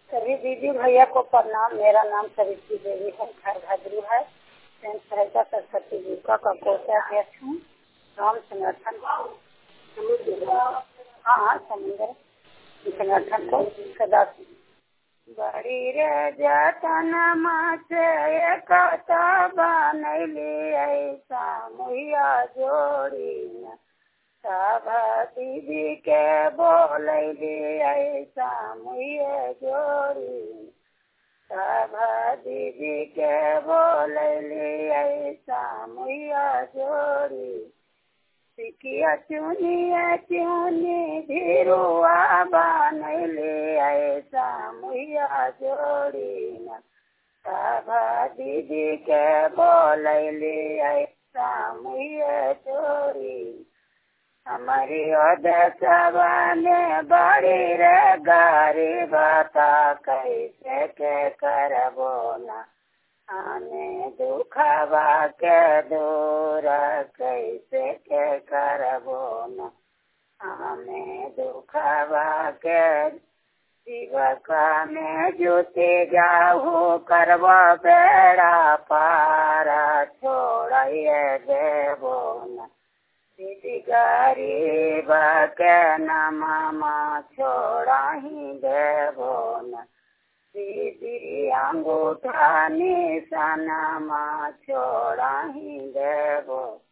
सभी दीदी भैया को प्रणाम। मेरा नाम सवित्री देवी है, घर भद्रू है। स्वयं सहायता सरस्वती जीविका का कोषाध्यक्ष हूँ। राम संगठन हाँ समुद्र संगठन को सदस्य। बड़ी रे जतन माचे कथा बनैली ऐसा मुहिया जोड़ी न सब दीदी के बोलैली ऐसा मुहिया जोड़ी सब दीदी के बोलैली ऐसा मुहिया जोड़ी सिकिया चुनी धीरुआ बनैली ऐसा मुहिया जोड़ी न सब दीदी के बोलैली ऐसा मुहिया जोड़ी हमारी देशवा में बड़ी रे गरीबता कैसे के करबो न हमें दुखवा के दूर कैसे के करबो न हमें दुखवा के जीवका में जुटी जाहू करबो बेड़ा पारा छोड़िए देबो न दीदी गरीब के न मामा छोड़ा ही देबो न दीदी अंगूठा निशाना छोड़ा ही देबो।